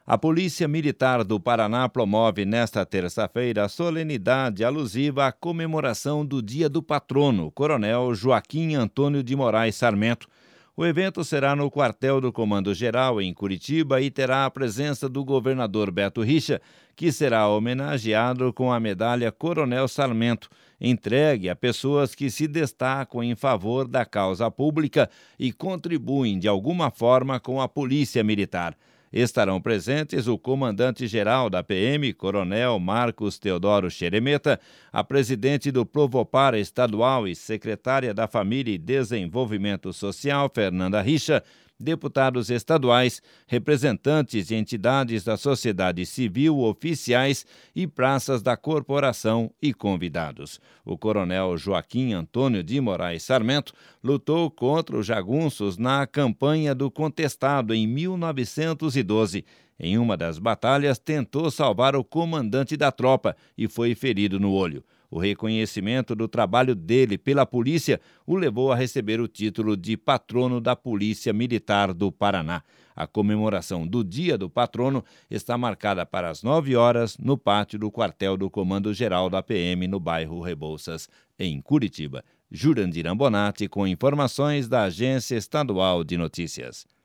A Polícia Militar do Paraná promove nesta terça-feira a solenidade alusiva à comemoração do Dia do Patrono, Coronel Joaquim Antônio de Moraes Sarmento. O evento será no quartel do Comando Geral, em Curitiba, e terá a presença do governador Beto Richa, que será homenageado com a medalha Coronel Sarmento, entregue a pessoas que se destacam em favor da causa pública e contribuem de alguma forma com a Polícia Militar. Estarão presentes o comandante-geral da PM, Coronel Marcos Teodoro Xeremeta, a presidente do Provopar Estadual e secretária da Família e Desenvolvimento Social, Fernanda Richa, deputados estaduais, representantes de entidades da sociedade civil, oficiais e praças da corporação e convidados. O coronel Joaquim Antônio de Moraes Sarmento lutou contra os jagunços na campanha do Contestado em 1912. Em uma das batalhas, tentou salvar o comandante da tropa e foi ferido no olho. O reconhecimento do trabalho dele pela polícia o levou a receber o título de Patrono da Polícia Militar do Paraná. A comemoração do Dia do Patrono está marcada para as 9 horas no pátio do quartel do Comando Geral da PM no bairro Rebouças, em Curitiba. Jurandir Ambonati com informações da Agência Estadual de Notícias.